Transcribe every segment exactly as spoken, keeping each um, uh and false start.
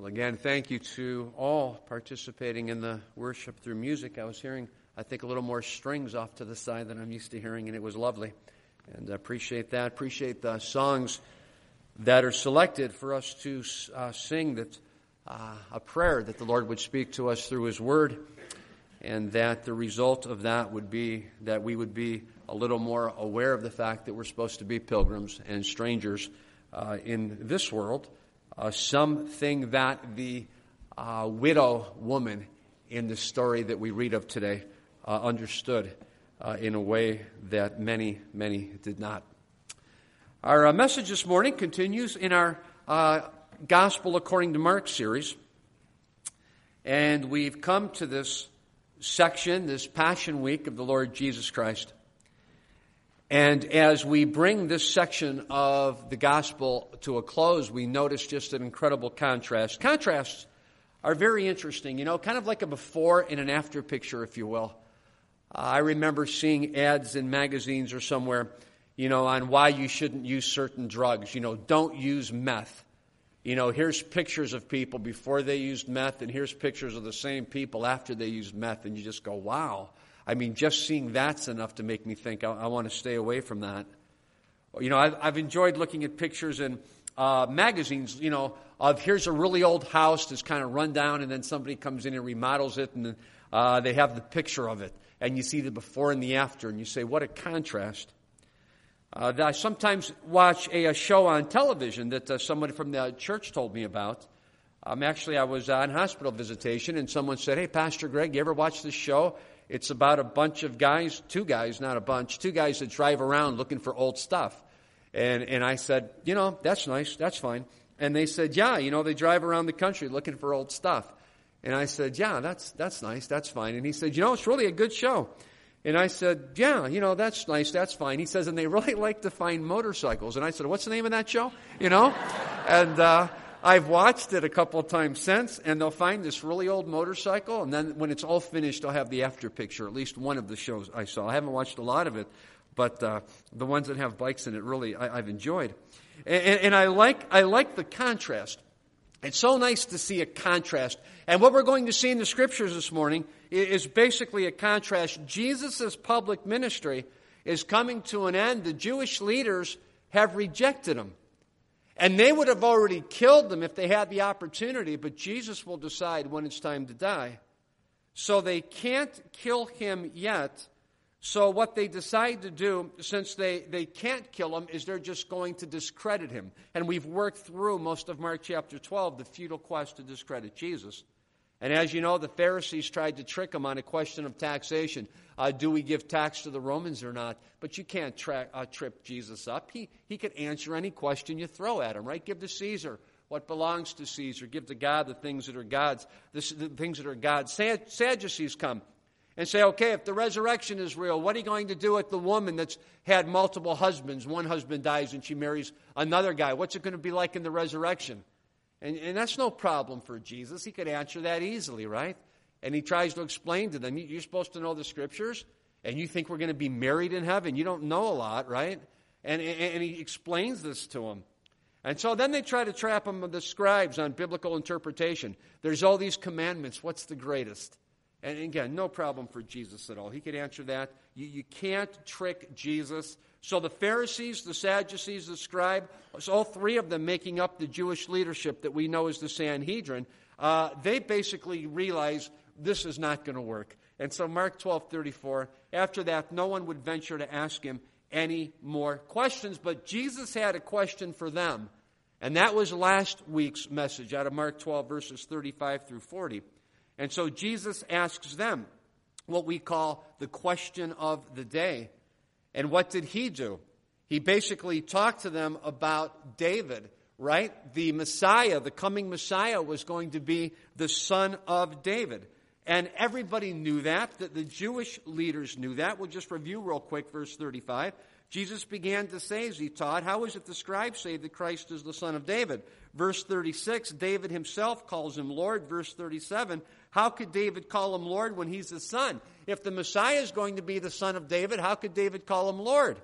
Well, again, thank you to all participating in the worship through music. I was hearing, I think, a little more strings off to the side than I'm used to hearing, and it was lovely. And I appreciate that. Appreciate the songs that are selected for us to uh, sing, that uh, a prayer that the Lord would speak to us through His Word, and that the result of that would be that we would be a little more aware of the fact that we're supposed to be pilgrims and strangers uh, in this world. Uh, something that the uh, widow woman in the story that we read of today uh, understood uh, in a way that many, many did not. Our uh, message this morning continues in our uh, Gospel According to Mark series. And we've come to this section, this Passion Week of the Lord Jesus Christ. And as we bring this section of the gospel to a close, we notice just an incredible contrast. Contrasts are very interesting, you know, kind of like a before and an after picture, if you will. Uh, I remember seeing ads in magazines or somewhere, you know, on why you shouldn't use certain drugs. You know, don't use meth. You know, here's pictures of people before they used meth, and here's pictures of the same people after they used meth, and you just go, wow. I mean, just seeing that's enough to make me think I, I want to stay away from that. You know, I've, I've enjoyed looking at pictures in uh, magazines, you know, of here's a really old house that's kind of run down, and then somebody comes in and remodels it, and uh, they have the picture of it. And you see the before and the after, and you say, what a contrast. Uh, I sometimes watch a, a show on television that uh, somebody from the church told me about. Um, actually, I was on hospital visitation, and someone said, hey, Pastor Greg, you ever watch this show? It's about a bunch of guys, two guys, not a bunch, two guys that drive around looking for old stuff. And and I said, you know, that's nice, that's fine. And they said, yeah, you know, they drive around the country looking for old stuff. And I said, yeah, that's that's nice, that's fine. And he said, you know, it's really a good show. And I said, yeah, you know, that's nice, that's fine. He says, and they really like to find motorcycles. And I said, what's the name of that show? You know? and uh I've watched it a couple of times since, and they'll find this really old motorcycle, and then when it's all finished, they'll have the after picture, at least one of the shows I saw. I haven't watched a lot of it, but uh, the ones that have bikes in it, really, I, I've enjoyed. And, and, and I like I like the contrast. It's so nice to see a contrast. And what we're going to see in the Scriptures this morning is basically a contrast. Jesus' public ministry is coming to an end. The Jewish leaders have rejected him. And they would have already killed them if they had the opportunity, but Jesus will decide when it's time to die. So they can't kill him yet. So what they decide to do, since they, they can't kill him, is they're just going to discredit him. And we've worked through most of Mark chapter twelve, the futile quest to discredit Jesus. And as you know, the Pharisees tried to trick him on a question of taxation. Uh, do we give tax to the Romans or not? But you can't tra- uh, trip Jesus up. He, he could answer any question you throw at him, right? Give to Caesar what belongs to Caesar. Give to God the things that are God's. The, the things that are God's. Sad, Sadducees come and say, okay, if the resurrection is real, what are you going to do with the woman that's had multiple husbands? One husband dies and she marries another guy. What's it going to be like in the resurrection? And, and that's no problem for Jesus. He could answer that easily, right? And he tries to explain to them, you're supposed to know the Scriptures, and you think we're going to be married in heaven. You don't know a lot, right? And, and, and he explains this to them. And so then they try to trap him with the scribes on biblical interpretation. There's all these commandments. What's the greatest? And again, no problem for Jesus at all. He could answer that. You, you can't trick Jesus. So the Pharisees, the Sadducees, the scribe, all three of them making up the Jewish leadership that we know as the Sanhedrin, uh, they basically realize this is not going to work. And so Mark twelve thirty-four, after that, no one would venture to ask him any more questions. But Jesus had a question for them. And that was last week's message out of Mark twelve, verses thirty-five through forty. And so Jesus asks them what we call the question of the day. And what did he do? He basically talked to them about David, right? The Messiah, the coming Messiah, was going to be the son of David. And everybody knew that, that the Jewish leaders knew that. We'll just review real quick, verse thirty-five. Jesus began to say as he taught, how is it the scribes say that Christ is the son of David? Verse thirty-six, David himself calls him Lord. Verse thirty-seven, how could David call him Lord when he's the son? If the Messiah is going to be the son of David, how could David call him Lord?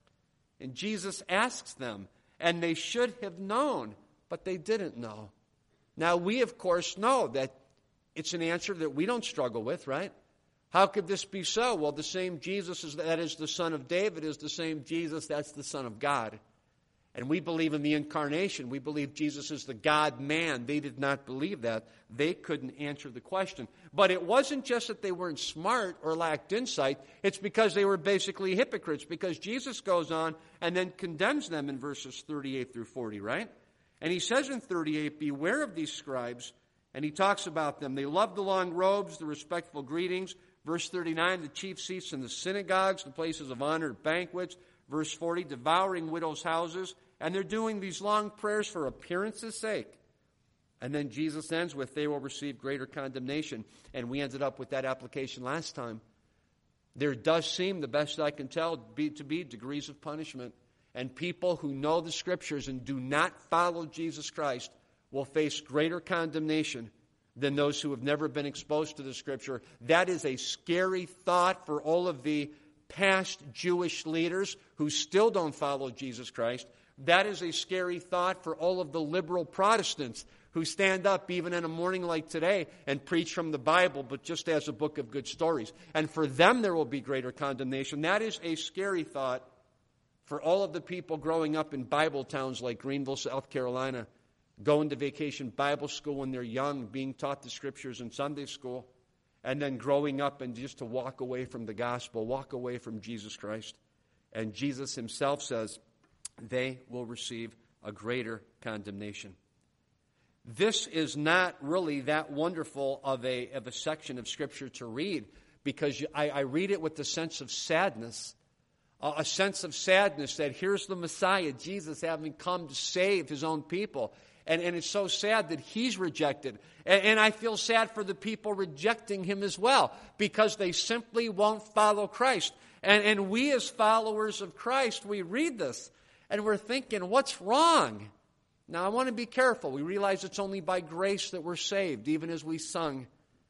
And Jesus asks them, and they should have known, but they didn't know. Now, we, of course, know that it's an answer that we don't struggle with, right? How could this be so? Well, the same Jesus is, that is the Son of David is the same Jesus that's the Son of God. And we believe in the incarnation. We believe Jesus is the God-man. They did not believe that. They couldn't answer the question. But it wasn't just that they weren't smart or lacked insight. It's because they were basically hypocrites, because Jesus goes on and then condemns them in verses thirty-eight through forty, right? And he says in thirty-eight, beware of these scribes. And he talks about them. They love the long robes, the respectful greetings. Verse thirty-nine, the chief seats in the synagogues, the places of honor at banquets. Verse forty, devouring widows' houses. And they're doing these long prayers for appearance's sake. And then Jesus ends with, they will receive greater condemnation. And we ended up with that application last time. There does seem, the best I can tell, be, to be degrees of punishment. And people who know the Scriptures and do not follow Jesus Christ will face greater condemnation than those who have never been exposed to the Scripture. That is a scary thought for all of the past Jewish leaders who still don't follow Jesus Christ. That is a scary thought for all of the liberal Protestants who stand up even in a morning like today and preach from the Bible, but just as a book of good stories. And for them there will be greater condemnation. That is a scary thought for all of the people growing up in Bible towns like Greenville, South Carolina, going to vacation Bible school when they're young, being taught the Scriptures in Sunday school, and then growing up and just to walk away from the gospel, walk away from Jesus Christ. And Jesus himself says, they will receive a greater condemnation. This is not really that wonderful of a, of a section of Scripture to read, because I, I read it with a sense of sadness, a, a sense of sadness that here's the Messiah, Jesus, having come to save his own people. And, and it's so sad that he's rejected. And, and I feel sad for the people rejecting him as well, because they simply won't follow Christ. And, and we as followers of Christ, we read this, and we're thinking, what's wrong? Now, I want to be careful. We realize it's only by grace that we're saved, even as we sung.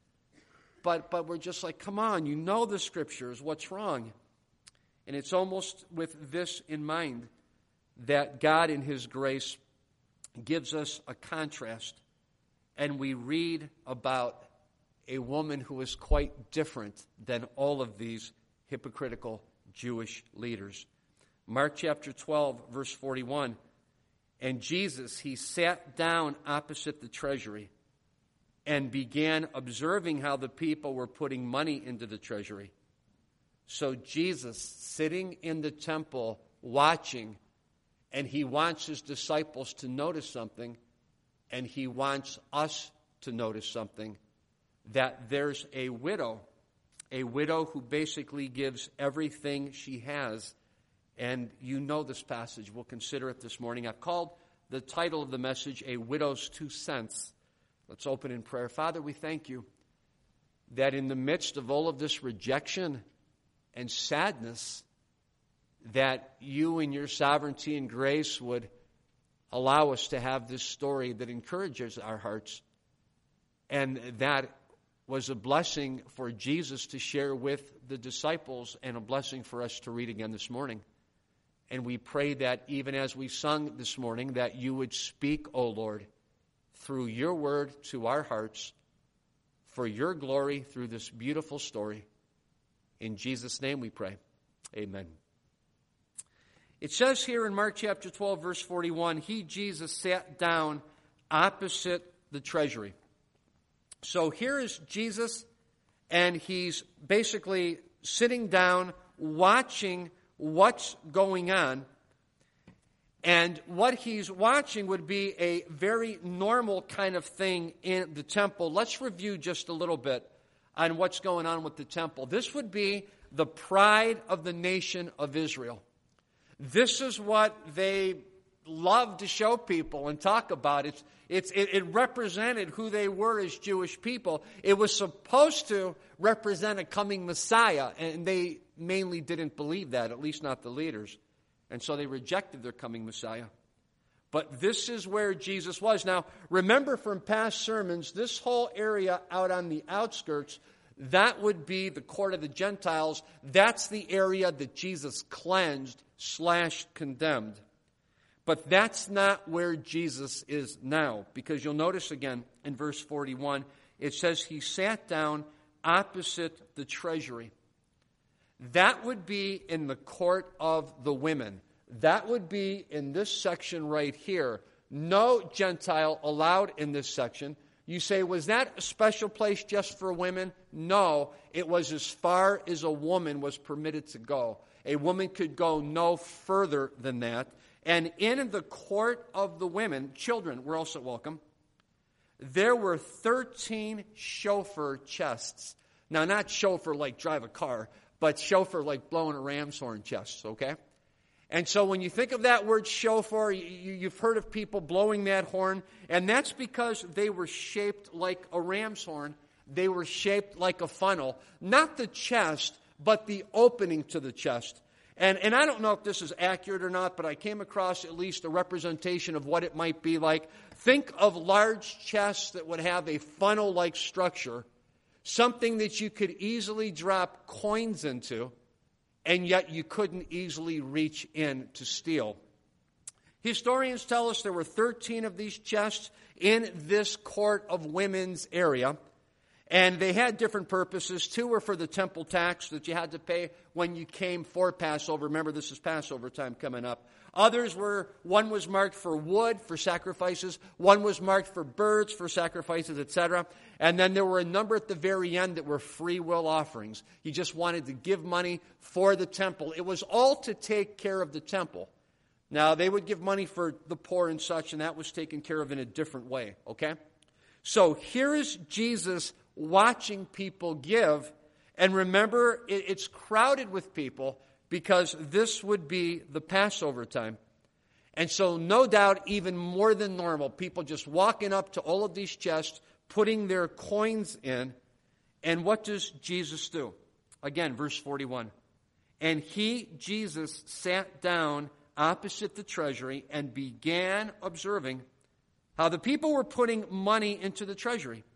But, but we're just like, come on, you know the Scriptures. What's wrong? And it's almost with this in mind that God in his grace gives us a contrast. And we read about a woman who is quite different than all of these hypocritical Jewish leaders. Mark chapter twelve, verse forty-one. And Jesus, he sat down opposite the treasury and began observing how the people were putting money into the treasury. So Jesus, sitting in the temple, watching, and he wants his disciples to notice something, and he wants us to notice something, that there's a widow, a widow who basically gives everything she has. And you know this passage. We'll consider it this morning. I've called the title of the message, A Widow's Two Cents. Let's open in prayer. Father, we thank you that in the midst of all of this rejection and sadness, that you in your sovereignty and grace would allow us to have this story that encourages our hearts. And that was a blessing for Jesus to share with the disciples and a blessing for us to read again this morning. And we pray that even as we sung this morning, that you would speak, O Lord, through your word to our hearts for your glory through this beautiful story. In Jesus' name we pray. Amen. It says here in Mark chapter twelve, verse forty-one, he, Jesus, sat down opposite the treasury. So here is Jesus, and he's basically sitting down, watching what's going on. And what he's watching would be a very normal kind of thing in the temple. Let's review just a little bit on what's going on with the temple. This would be the pride of the nation of Israel. This is what they love to show people and talk about. It's, it's, it, it represented who they were as Jewish people. It was supposed to represent a coming Messiah, and they mainly didn't believe that, at least not the leaders. And so they rejected their coming Messiah. But this is where Jesus was. Now, remember from past sermons, this whole area out on the outskirts, that would be the court of the Gentiles. That's the area that Jesus cleansed slash condemned. But that's not where Jesus is now, because you'll notice again in verse forty-one, it says he sat down opposite the treasury. That would be in the court of the women. That would be in this section right here. No Gentile allowed in this section. You say, was that a special place just for women? No, it was as far as a woman was permitted to go. A woman could go no further than that. And in the court of the women, children were also welcome. There were thirteen shofar chests. Now, not shofar like drive a car, but shofar like blowing a ram's horn chests, okay? And so when you think of that word shofar, you, you've heard of people blowing that horn, and that's because they were shaped like a ram's horn. They were shaped like a funnel. Not the chest, but the opening to the chest. And, and I don't know if this is accurate or not, but I came across at least a representation of what it might be like. Think of large chests that would have a funnel-like structure, something that you could easily drop coins into, and yet you couldn't easily reach in to steal. Historians tell us there were thirteen of these chests in this court of women's area. And they had different purposes. Two were for the temple tax that you had to pay when you came for Passover. Remember, this is Passover time coming up. Others were, one was marked for wood, for sacrifices. One was marked for birds, for sacrifices, et cetera. And then there were a number at the very end that were free will offerings. You just wanted to give money for the temple. It was all to take care of the temple. Now, they would give money for the poor and such, and that was taken care of in a different way, okay? So here is Jesus watching people give, and remember, it's crowded with people because this would be the Passover time. And so no doubt, even more than normal, people just walking up to all of these chests, putting their coins in. And what does Jesus do? Again, verse forty-one. And he, Jesus, sat down opposite the treasury and began observing how the people were putting money into the treasury.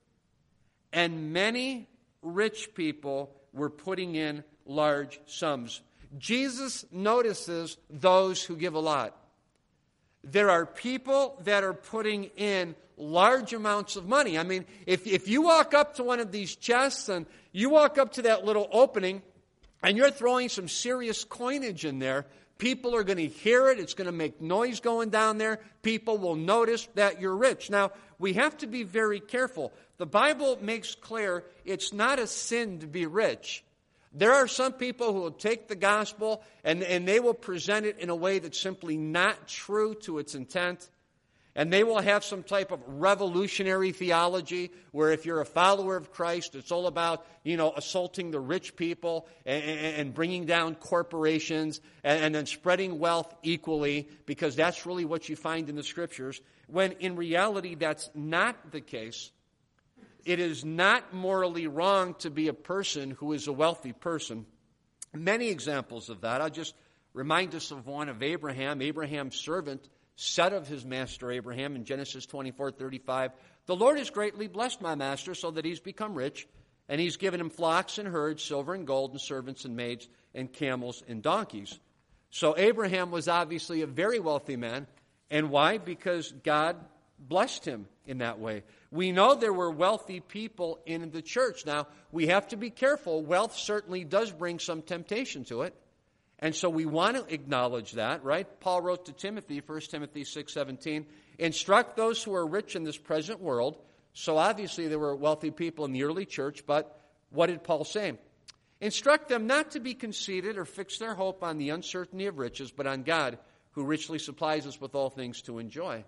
And many rich people were putting in large sums. Jesus notices those who give a lot. There are people that are putting in large amounts of money. I mean, if, if you walk up to one of these chests and you walk up to that little opening and you're throwing some serious coinage in there, people are going to hear it. It's going to make noise going down there. People will notice that you're rich. Now, we have to be very careful. The Bible makes clear it's not a sin to be rich. There are some people who will take the gospel and, and they will present it in a way that's simply not true to its intent. And they will have some type of revolutionary theology where if you're a follower of Christ, it's all about, you know, assaulting the rich people and, and, and bringing down corporations and, and then spreading wealth equally, because that's really what you find in the Scriptures, when in reality that's not the case. It is not morally wrong to be a person who is a wealthy person. Many examples of that. I'll just remind us of one of Abraham. Abraham's servant said of his master Abraham in Genesis twenty-four thirty-five, "The Lord has greatly blessed my master so that he's become rich, and he's given him flocks and herds, silver and gold, and servants and maids, and camels and donkeys." So Abraham was obviously a very wealthy man. And why? Because God blessed him in that way. We know there were wealthy people in the church. Now, we have to be careful. Wealth certainly does bring some temptation to it. And so we want to acknowledge that, right? Paul wrote to Timothy, First Timothy six seventeen, "Instruct those who are rich in this present world." So obviously there were wealthy people in the early church, but what did Paul say? "Instruct them not to be conceited or fix their hope on the uncertainty of riches, but on God, who richly supplies us with all things to enjoy."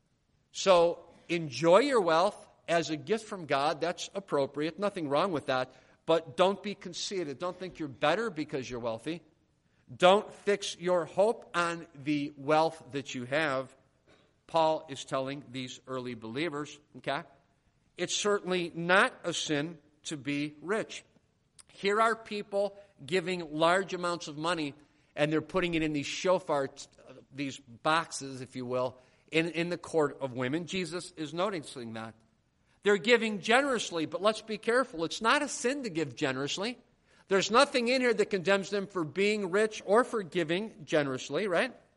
So enjoy your wealth as a gift from God. That's appropriate. Nothing wrong with that. But don't be conceited. Don't think you're better because you're wealthy. Don't fix your hope on the wealth that you have. Paul is telling these early believers, okay? It's certainly not a sin to be rich. Here are people giving large amounts of money, and they're putting it in these shofar, these boxes, if you will, in, in the court of women. Jesus is noticing that. They're giving generously, but let's be careful. It's not a sin to give generously. There's nothing in here that condemns them for being rich or for giving generously, right?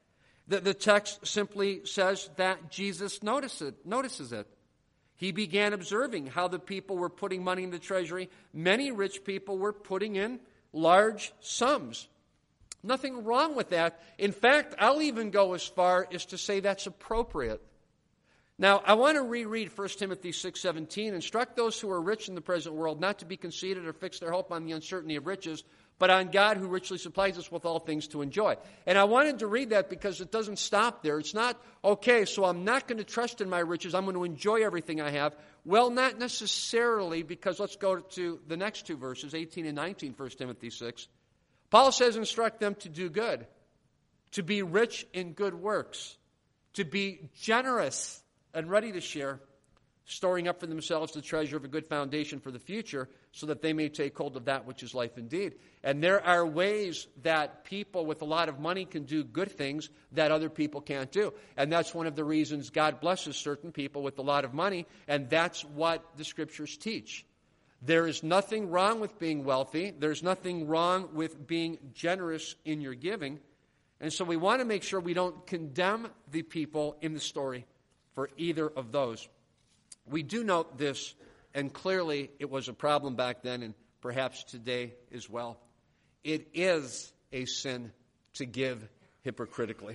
The, the text simply says that Jesus noticed it, notices it. He began observing how the people were putting money in the treasury. Many rich people were putting in large sums. Nothing wrong with that. In fact, I'll even go as far as to say that's appropriate. Now, I want to reread First Timothy six seventeen. Instruct those who are rich in the present world not to be conceited or fix their hope on the uncertainty of riches, but on God who richly supplies us with all things to enjoy. And I wanted to read that because it doesn't stop there. It's not, okay, so I'm not going to trust in my riches. I'm going to enjoy everything I have. Well, not necessarily, because let's go to the next two verses, eighteen and nineteen, First Timothy six. Paul says, instruct them to do good, to be rich in good works, to be generous and ready to share, storing up for themselves the treasure of a good foundation for the future, so that they may take hold of that which is life indeed. And there are ways that people with a lot of money can do good things that other people can't do. And that's one of the reasons God blesses certain people with a lot of money, and that's what the Scriptures teach. There is nothing wrong with being wealthy. There's nothing wrong with being generous in your giving. And so we want to make sure we don't condemn the people in the story for either of those. We do note this, and clearly it was a problem back then and perhaps today as well. It is a sin to give hypocritically.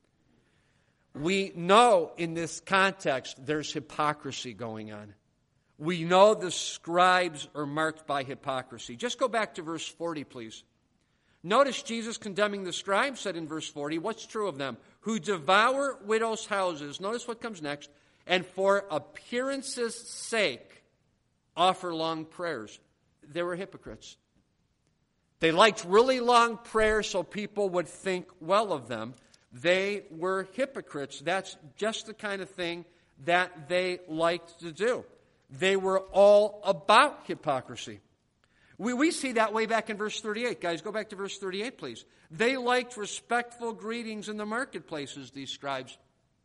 We know in this context there's hypocrisy going on. We know the scribes are marked by hypocrisy. Just go back to verse forty, please. Notice Jesus condemning the scribes said in verse forty, what's true of them? Who devour widows' houses. Notice what comes next. And for appearance's sake offer long prayers. They were hypocrites. They liked really long prayers so people would think well of them. They were hypocrites. That's just the kind of thing that they liked to do. They were all about hypocrisy. We, we see that way back in verse thirty-eight. Guys, go back to verse thirty-eight, please. They liked respectful greetings in the marketplaces, these scribes.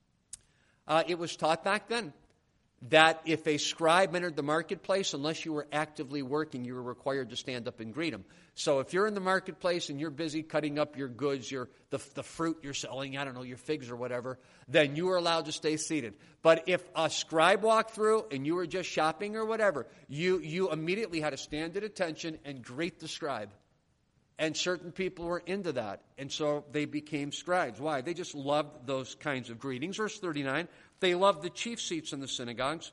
Uh, it was taught back then that if a scribe entered the marketplace, unless you were actively working, you were required to stand up and greet him. So if you're in the marketplace and you're busy cutting up your goods, your the, the fruit you're selling, I don't know, your figs or whatever, then you were allowed to stay seated. But if a scribe walked through and you were just shopping or whatever, you, you immediately had to stand at attention and greet the scribe. And certain people were into that. And so they became scribes. Why? They just loved those kinds of greetings. Verse thirty-nine, they loved the chief seats in the synagogues.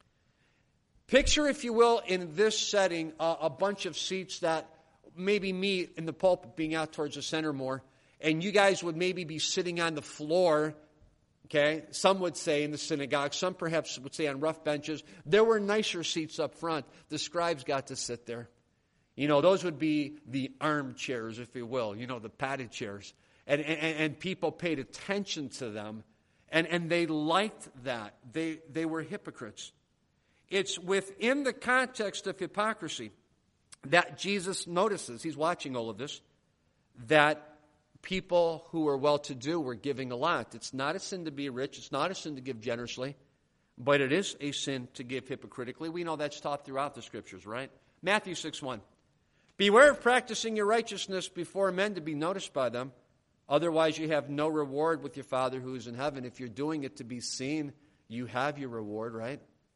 Picture, if you will, in this setting, uh, a bunch of seats that maybe me in the pulpit being out towards the center more, and you guys would maybe be sitting on the floor, okay? Some would say in the synagogue, some perhaps would say on rough benches. There were nicer seats up front. The scribes got to sit there. You know, those would be the armchairs, if you will, you know, the padded chairs. And, and, and people paid attention to them, and, and they liked that. They, they were hypocrites. It's within the context of hypocrisy that Jesus notices, he's watching all of this, that people who are well-to-do were giving a lot. It's not a sin to be rich. It's not a sin to give generously, but it is a sin to give hypocritically. We know that's taught throughout the Scriptures, right? Matthew six one. Beware of practicing your righteousness before men to be noticed by them. Otherwise, you have no reward with your Father who is in heaven. If you're doing it to be seen, you have your reward, right?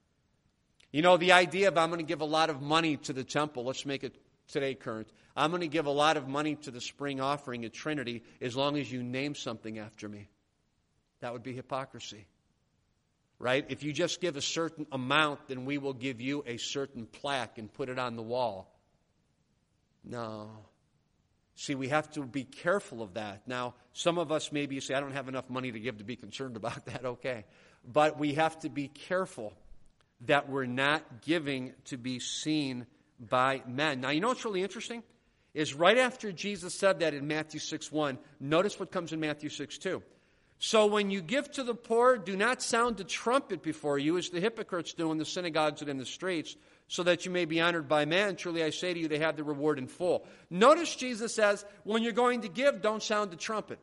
You know, the idea of I'm going to give a lot of money to the temple, let's make it today current. I'm going to give a lot of money to the spring offering at Trinity as long as you name something after me. That would be hypocrisy, right? If you just give a certain amount, then we will give you a certain plaque and put it on the wall. No. See, we have to be careful of that. Now, some of us maybe say, I don't have enough money to give to be concerned about that. Okay. But we have to be careful that we're not giving to be seen by men. Now, you know what's really interesting? Is right after Jesus said that in Matthew six one, notice what comes in Matthew six two. So when you give to the poor, do not sound a trumpet before you, as the hypocrites do in the synagogues and in the streets, so that you may be honored by man. Truly I say to you, they have the reward in full. Notice Jesus says, when you're going to give, don't sound the trumpet.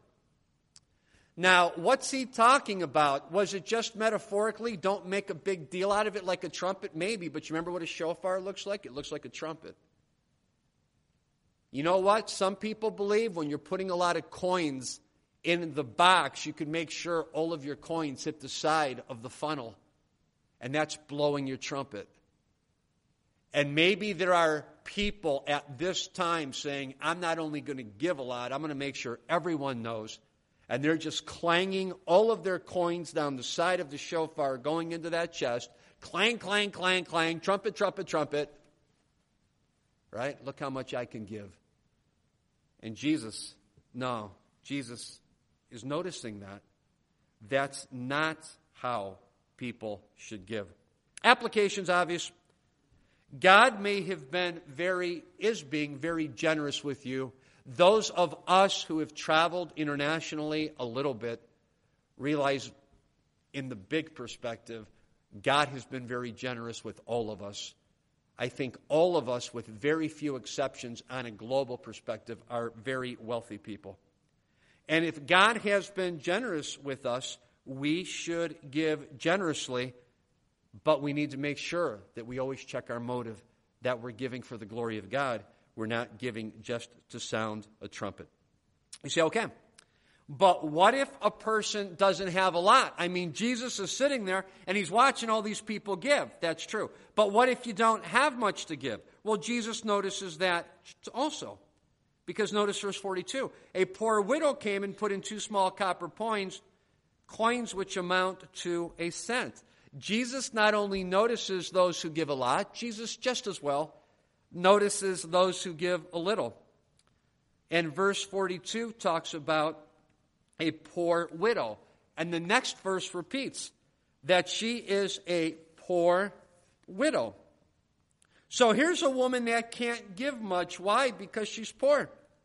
Now, what's he talking about? Was it just metaphorically? Don't make a big deal out of it like a trumpet? Maybe, but you remember what a shofar looks like? It looks like a trumpet. You know what? Some people believe when you're putting a lot of coins in the box, you can make sure all of your coins hit the side of the funnel. And that's blowing your trumpet. And maybe there are people at this time saying, I'm not only going to give a lot, I'm going to make sure everyone knows. And they're just clanging all of their coins down the side of the shofar going into that chest. Clang, clang, clang, clang, trumpet, trumpet, trumpet. Right? Look how much I can give. And Jesus, no, Jesus is noticing that. That's not how people should give. Application's obvious. God may have been very, is being very generous with you. Those of us who have traveled internationally a little bit realize in the big perspective, God has been very generous with all of us. I think all of us, with very few exceptions on a global perspective, are very wealthy people. And if God has been generous with us, we should give generously, but we need to make sure that we always check our motive, that we're giving for the glory of God. We're not giving just to sound a trumpet. You say, okay, but what if a person doesn't have a lot? I mean, Jesus is sitting there and he's watching all these people give. That's true. But what if you don't have much to give? Well, Jesus notices that also. Because notice verse forty-two. A poor widow came and put in two small copper coins, coins which amount to a cent. Jesus not only notices those who give a lot, Jesus just as well notices those who give a little. And verse forty-two talks about a poor widow. And the next verse repeats that she is a poor widow. So here's a woman that can't give much. Why? Because she's poor.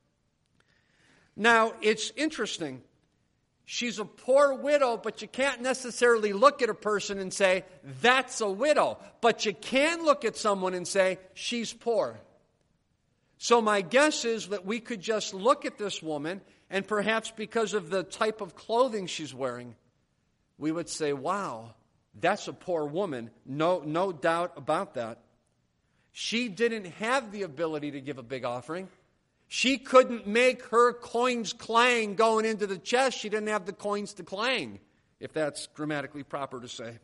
Now, it's interesting. She's a poor widow, but you can't necessarily look at a person and say, that's a widow. But you can look at someone and say, she's poor. So my guess is that we could just look at this woman, and perhaps because of the type of clothing she's wearing, we would say, wow, that's a poor woman. No, no doubt about that. She didn't have the ability to give a big offering. She couldn't make her coins clang going into the chest. She didn't have the coins to clang, if that's grammatically proper to say.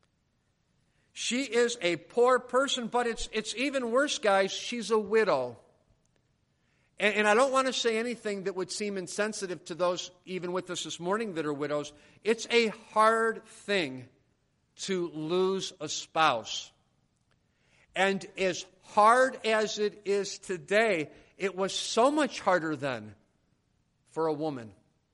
She is a poor person, but it's it's even worse, guys. She's a widow. And, and I don't want to say anything that would seem insensitive to those even with us this morning that are widows. It's a hard thing to lose a spouse. And as hard as it is today, it was so much harder then for a woman.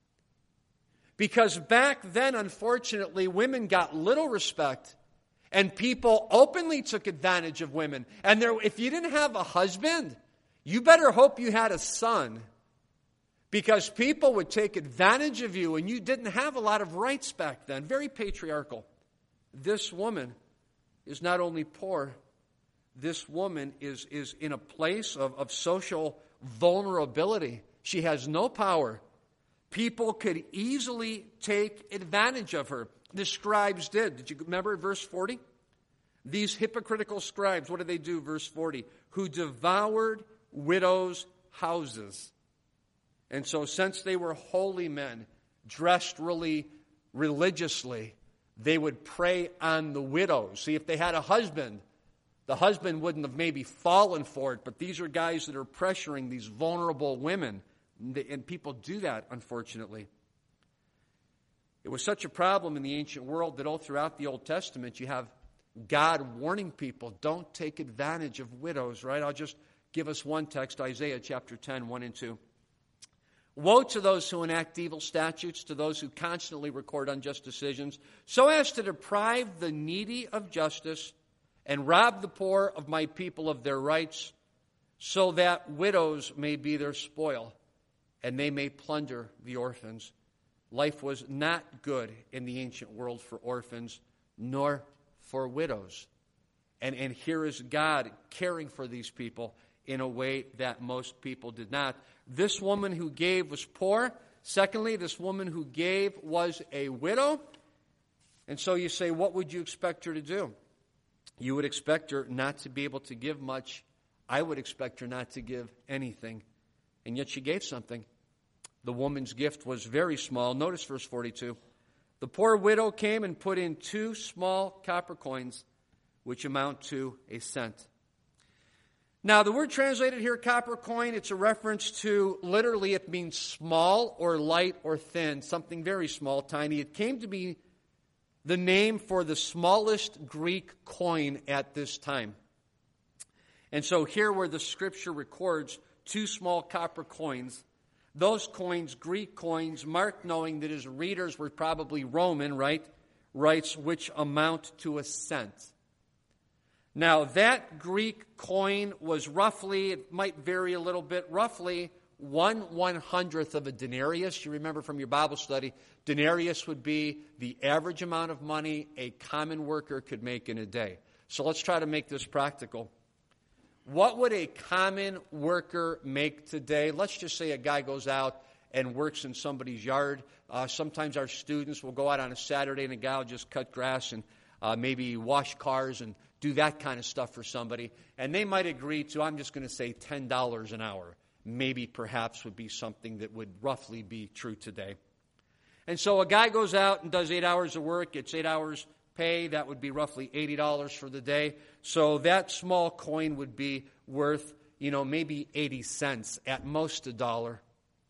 Because back then, unfortunately, women got little respect, and people openly took advantage of women. And there, if you didn't have a husband, you better hope you had a son, because people would take advantage of you, and you didn't have a lot of rights back then. Very patriarchal. This woman is not only poor, this woman is, is in a place of, of social vulnerability. She has no power. People could easily take advantage of her. The scribes did. Did you remember verse forty? These hypocritical scribes, what did they do? Verse forty. Who devoured widows' houses. And so since they were holy men, dressed really religiously, they would prey on the widows. See, if they had a husband, the husband wouldn't have maybe fallen for it, but these are guys that are pressuring these vulnerable women. And people do that, unfortunately. It was such a problem in the ancient world that all throughout the Old Testament you have God warning people, don't take advantage of widows, right? I'll just give us one text, Isaiah chapter ten, one and two. Woe to those who enact evil statutes, to those who constantly record unjust decisions, so as to deprive the needy of justice and rob the poor of my people of their rights, so that widows may be their spoil, and they may plunder the orphans. Life was not good in the ancient world for orphans, nor for widows. And, and here is God caring for these people in a way that most people did not. This woman who gave was poor. Secondly, this woman who gave was a widow. And so you say, what would you expect her to do? You would expect her not to be able to give much. I would expect her not to give anything. And yet she gave something. The woman's gift was very small. Notice verse forty-two. The poor widow came and put in two small copper coins, which amount to a cent. Now, the word translated here, copper coin, it's a reference to, literally, it means small or light or thin, something very small, tiny. It came to be the name for the smallest Greek coin at this time. And so here where the scripture records two small copper coins, those coins, Greek coins, Mark, knowing that his readers were probably Roman, right, writes, which amount to a cent. Now, that Greek coin was roughly, it might vary a little bit, roughly one one-hundredth of a denarius. You remember from your Bible study, denarius would be the average amount of money a common worker could make in a day. So let's try to make this practical. What would a common worker make today? Let's just say a guy goes out and works in somebody's yard. Uh, sometimes our students will go out on a Saturday and a guy will just cut grass and uh, maybe wash cars and do that kind of stuff for somebody. And they might agree to, I'm just going to say ten dollars an hour. Maybe perhaps would be something that would roughly be true today. And so a guy goes out and does eight hours of work, gets eight hours pay. That would be roughly eighty dollars for the day. So that small coin would be worth, you know, maybe eighty cents, at most a dollar.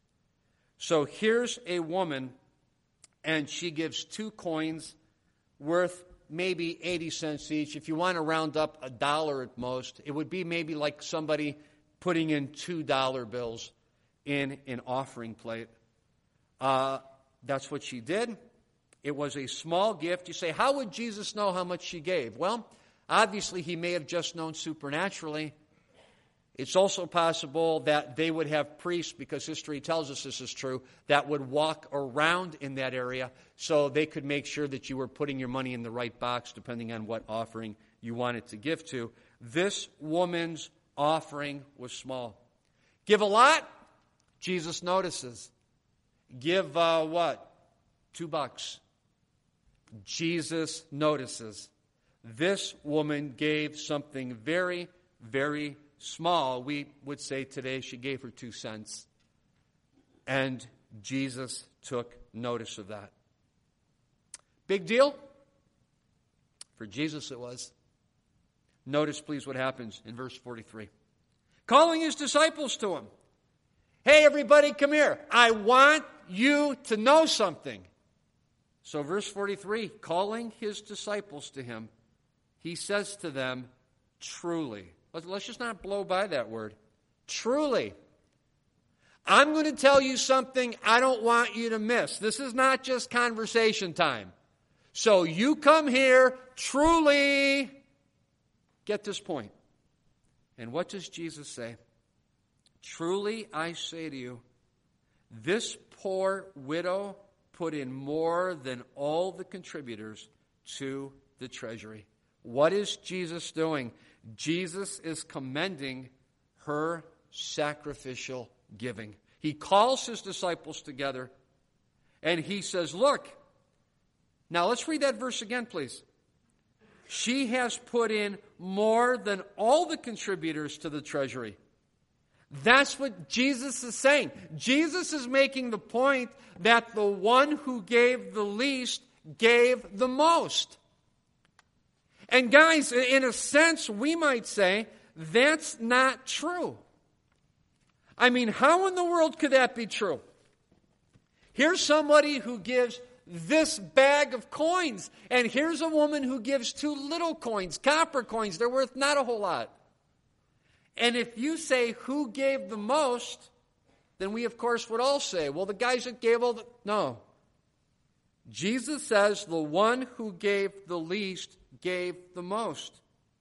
So here's a woman, and she gives two coins worth maybe eighty cents each. If you want to round up a dollar at most, it would be maybe like somebody putting in two dollar bills in an offering plate. Uh, that's what she did. It was a small gift. You say, how would Jesus know how much she gave? Well, obviously he may have just known supernaturally. It's also possible that they would have priests, because history tells us this is true, that would walk around in that area so they could make sure that you were putting your money in the right box depending on what offering you wanted to give to. This woman's offering was small. Give a lot, Jesus notices. Give uh, what? Two bucks. Jesus notices. This woman gave something very, very small. We would say today she gave her two cents. And Jesus took notice of that. Big deal? For Jesus it was. Notice, please, what happens in verse forty-three. Calling his disciples to him. Hey, everybody, come here. I want you to know something. So verse forty-three, calling his disciples to him, he says to them, truly. Let's just not blow by that word. Truly. I'm going to tell you something I don't want you to miss. This is not just conversation time. So you come here, truly. Get this point. And what does Jesus say? Truly I say to you, this poor widow put in more than all the contributors to the treasury. What is Jesus doing? Jesus is commending her sacrificial giving. He calls his disciples together and he says, look, now let's read that verse again, please. She has put in more than all the contributors to the treasury. That's what Jesus is saying. Jesus is making the point that the one who gave the least gave the most. And guys, in a sense, we might say that's not true. I mean, how in the world could that be true? Here's somebody who gives this bag of coins, and here's a woman who gives two little coins, copper coins. They're worth not a whole lot. And if you say who gave the most, then we, of course, would all say, well, the guys that gave all the... No. Jesus says the one who gave the least gave the most.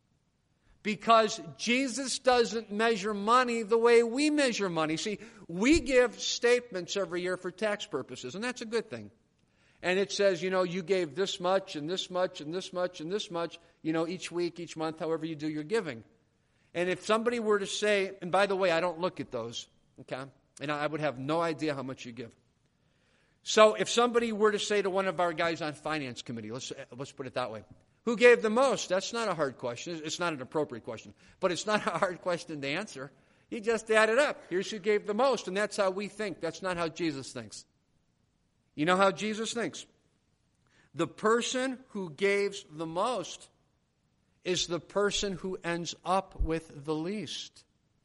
Because Jesus doesn't measure money the way we measure money. See, we give statements every year for tax purposes, and that's a good thing. And it says, you know, you gave this much and this much and this much and this much, you know, each week, each month, however you do your giving. And if somebody were to say, and by the way, I don't look at those, okay? And I would have no idea how much you give. So if somebody were to say to one of our guys on finance committee, let's let's put it that way, who gave the most? That's not a hard question. It's not an appropriate question. But it's not a hard question to answer. He just added up. Here's who gave the most, and that's how we think. That's not how Jesus thinks. You know how Jesus thinks? The person who gives the most is the person who ends up with the least.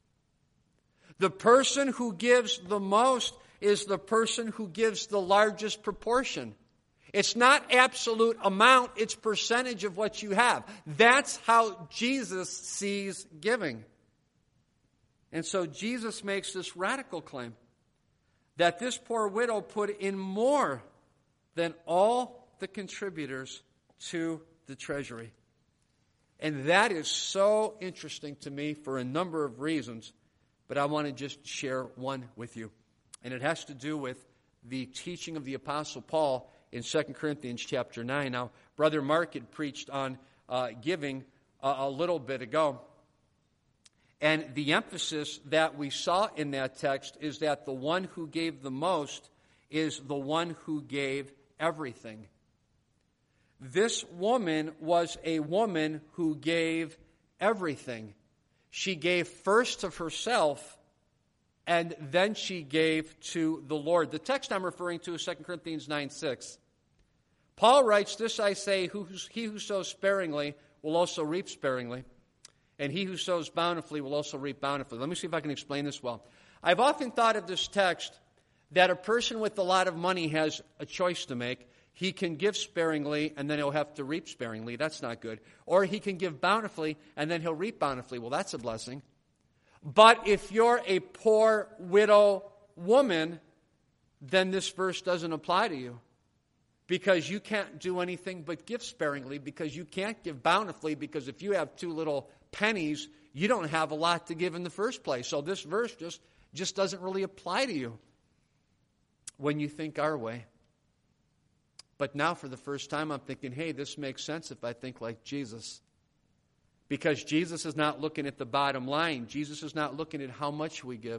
The person who gives the most is the person who gives the largest proportion. It's not absolute amount, it's percentage of what you have. That's how Jesus sees giving. And so Jesus makes this radical claim that this poor widow put in more than all the contributors to the treasury. And that is so interesting to me for a number of reasons, but I want to just share one with you. And it has to do with the teaching of the Apostle Paul in Second Corinthians chapter nine. Now, Brother Mark had preached on uh, giving a, a little bit ago. And the emphasis that we saw in that text is that the one who gave the most is the one who gave everything. This woman was a woman who gave everything. She gave first of herself, and then she gave to the Lord. The text I'm referring to is Second Corinthians nine six. Paul writes, "This I say, who, he who sows sparingly will also reap sparingly, and he who sows bountifully will also reap bountifully." Let me see if I can explain this well. I've often thought of this text that a person with a lot of money has a choice to make. He can give sparingly, and then he'll have to reap sparingly. That's not good. Or he can give bountifully, and then he'll reap bountifully. Well, that's a blessing. But if you're a poor widow woman, then this verse doesn't apply to you. Because you can't do anything but give sparingly, because you can't give bountifully, because if you have two little pennies, you don't have a lot to give in the first place. So this verse just, just doesn't really apply to you when you think our way. But now for the first time I'm thinking, hey, this makes sense if I think like Jesus. Because Jesus is not looking at the bottom line. Jesus is not looking at how much we give.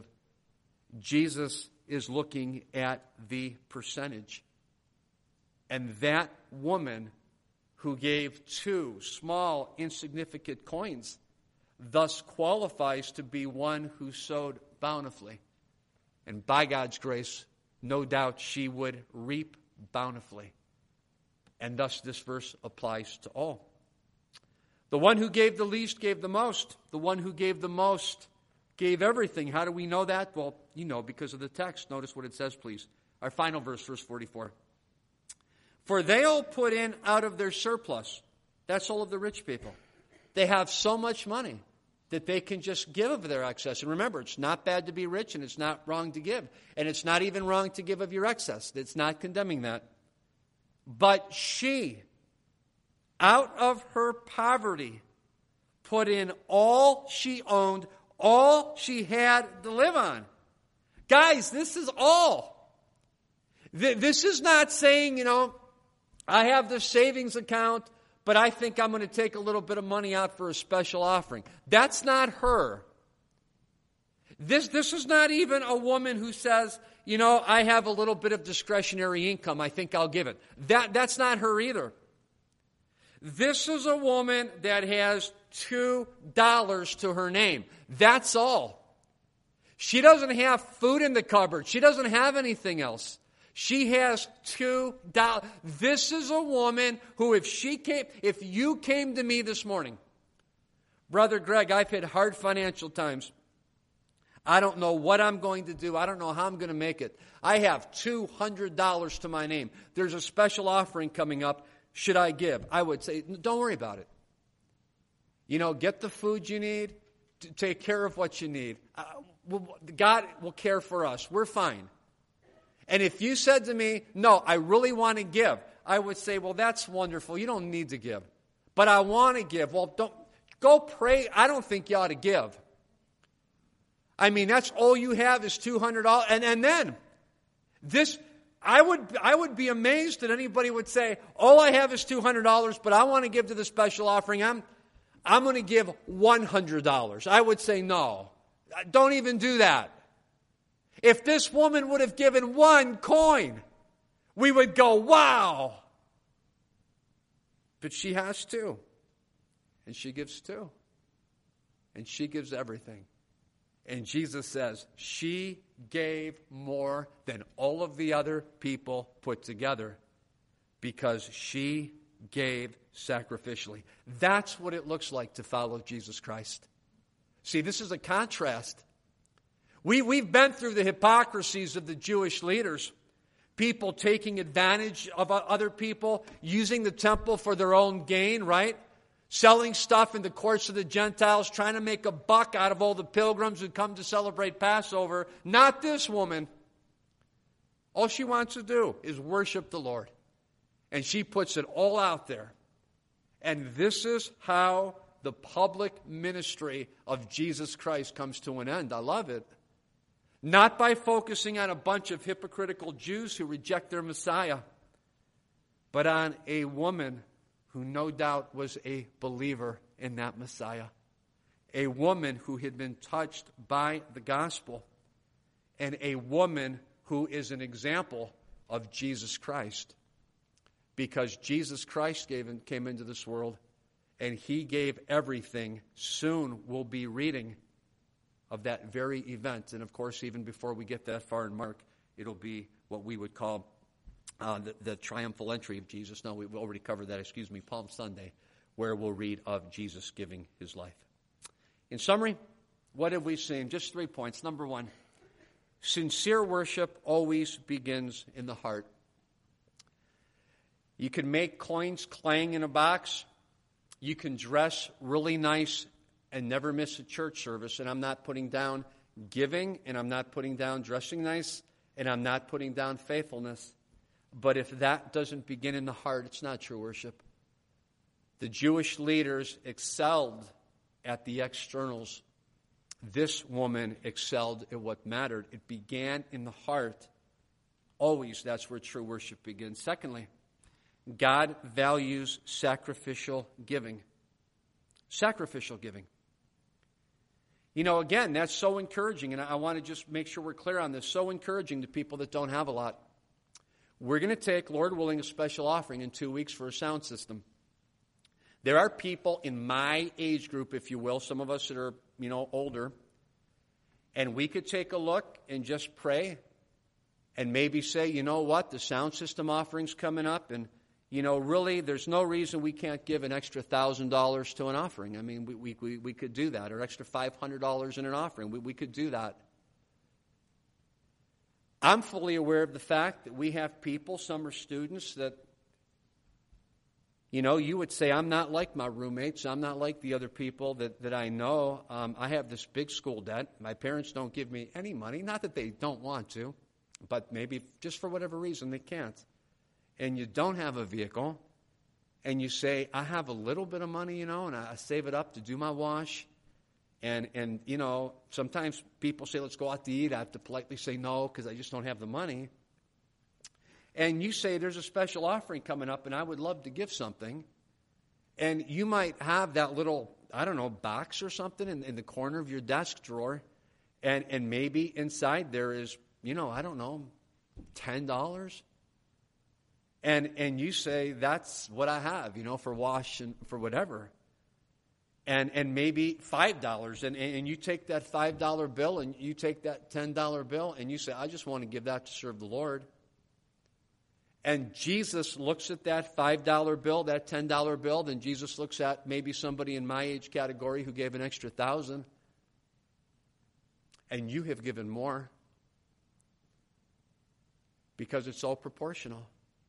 Jesus is looking at the percentage. And that woman who gave two small, insignificant coins thus qualifies to be one who sowed bountifully. And by God's grace, no doubt she would reap bountifully. And thus this verse applies to all. The one who gave the least gave the most. The one who gave the most gave everything. How do we know that? Well, you know, because of the text. Notice what it says, please. Our final verse, verse forty-four. For they'll put in out of their surplus. That's all of the rich people. They have so much money that they can just give of their excess. And remember, it's not bad to be rich, and it's not wrong to give. And it's not even wrong to give of your excess. It's not condemning that. But she, out of her poverty, put in all she owned, all she had to live on. Guys, this is all. This is not saying, you know, I have this savings account, but I think I'm going to take a little bit of money out for a special offering. That's not her. This, this is not even a woman who says, you know, I have a little bit of discretionary income. I think I'll give it. That, that's not her either. This is a woman that has two dollars to her name. That's all. She doesn't have food in the cupboard. She doesn't have anything else. She has two dollars. This is a woman who, if she came, if you came to me this morning, Brother Greg, I've had hard financial times. I don't know what I'm going to do. I don't know how I'm going to make it. I have two hundred dollars to my name. There's a special offering coming up. Should I give? I would say, don't worry about it. You know, get the food you need. Take care of what you need. Uh, God will care for us. We're fine. And if you said to me, no, I really want to give, I would say, well, that's wonderful. You don't need to give. But I want to give. Well, don't go pray. I don't think you ought to give. I mean, that's all you have is two hundred dollars. And, and then, this, I would, I would be amazed that anybody would say, all I have is two hundred dollars, but I want to give to the special offering. I'm, I'm going to give one hundred dollars. I would say, no, don't even do that. If this woman would have given one coin, we would go, wow. But she has two. And she gives two. And she gives everything. And Jesus says, she gave more than all of the other people put together because she gave sacrificially. That's what it looks like to follow Jesus Christ. See, this is a contrast. We, we've been through the hypocrisies of the Jewish leaders. People taking advantage of other people, using the temple for their own gain, right? Selling stuff in the courts of the Gentiles, trying to make a buck out of all the pilgrims who come to celebrate Passover. Not this woman. All she wants to do is worship the Lord. And she puts it all out there. And this is how the public ministry of Jesus Christ comes to an end. I love it. Not by focusing on a bunch of hypocritical Jews who reject their Messiah, but on a woman who no doubt was a believer in that Messiah. A woman who had been touched by the gospel. And a woman who is an example of Jesus Christ. Because Jesus Christ gave in, came into this world and He gave everything. Soon we'll be reading of that very event. And of course, even before we get that far in Mark, it'll be what we would call uh, the, the triumphal entry of Jesus. No, we've already covered that, excuse me, Palm Sunday, where we'll read of Jesus giving His life. In summary, what have we seen? Just three points. Number one, sincere worship always begins in the heart. You can make coins clang in a box. You can dress really nice and never miss a church service. And I'm not putting down giving, and I'm not putting down dressing nice, and I'm not putting down faithfulness. But if that doesn't begin in the heart, it's not true worship. The Jewish leaders excelled at the externals. This woman excelled at what mattered. It began in the heart. Always, that's where true worship begins. Secondly, God values sacrificial giving. Sacrificial giving. You know, again, that's so encouraging, and I want to just make sure we're clear on this. So encouraging to people that don't have a lot. We're going to take, Lord willing, a special offering in two weeks for a sound system. There are people in my age group, if you will, some of us that are, you know, older, and we could take a look and just pray and maybe say, you know what, the sound system offering's coming up, and you know, really, there's no reason we can't give an extra one thousand dollars to an offering. I mean, we, we, we, we could do that, or extra five hundred dollars in an offering. We, we could do that. I'm fully aware of the fact that we have people, some are students, that, you know, you would say, I'm not like my roommates. I'm not like the other people that, that I know. Um, I have this big school debt. My parents don't give me any money. Not that they don't want to, but maybe just for whatever reason they can't. And you don't have a vehicle, and you say, I have a little bit of money, you know, and I save it up to do my wash. And, and you know, sometimes people say, let's go out to eat. I have to politely say no because I just don't have the money. And you say, there's a special offering coming up, and I would love to give something. And you might have that little, I don't know, box or something in, in the corner of your desk drawer. And, and maybe inside there is, you know, I don't know, ten dollars. And and you say, that's what I have, you know, for wash and for whatever. And and maybe five dollars. And, and you take that five dollar bill and you take that ten dollar bill and you say, I just want to give that to serve the Lord. And Jesus looks at that five dollar bill, that ten dollar bill. Then Jesus looks at maybe somebody in my age category who gave an extra thousand. And you have given more. Because it's all proportional.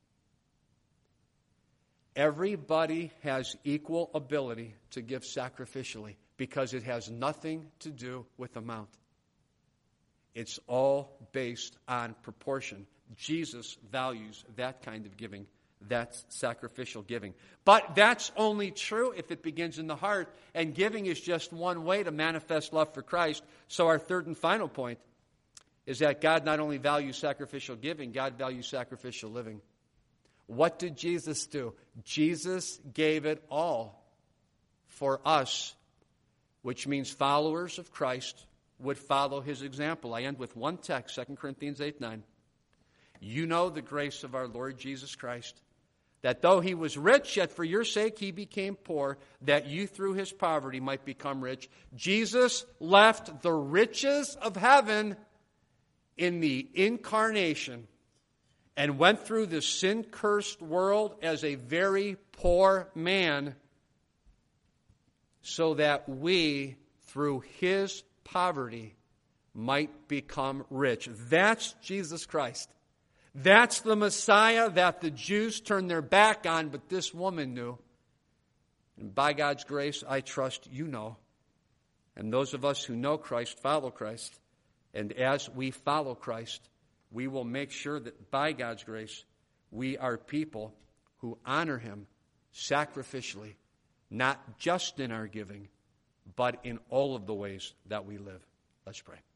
Everybody has equal ability to give sacrificially because it has nothing to do with amount. It's all based on proportion. Jesus values that kind of giving. That's sacrificial giving. But that's only true if it begins in the heart, and giving is just one way to manifest love for Christ. So our third and final point is that God not only values sacrificial giving, God values sacrificial living. What did Jesus do? Jesus gave it all for us, which means followers of Christ would follow His example. I end with one text, Second Corinthians eight nine. You know the grace of our Lord Jesus Christ, that though he was rich, yet for your sake he became poor, that you through his poverty might become rich. Jesus left the riches of heaven in the incarnation and went through the sin-cursed world as a very poor man so that we, through his poverty, might become rich. That's Jesus Christ. That's the Messiah that the Jews turned their back on, but this woman knew. And by God's grace, I trust you know. And those of us who know Christ follow Christ. And as we follow Christ, we will make sure that by God's grace, we are people who honor him sacrificially, not just in our giving, but in all of the ways that we live. Let's pray.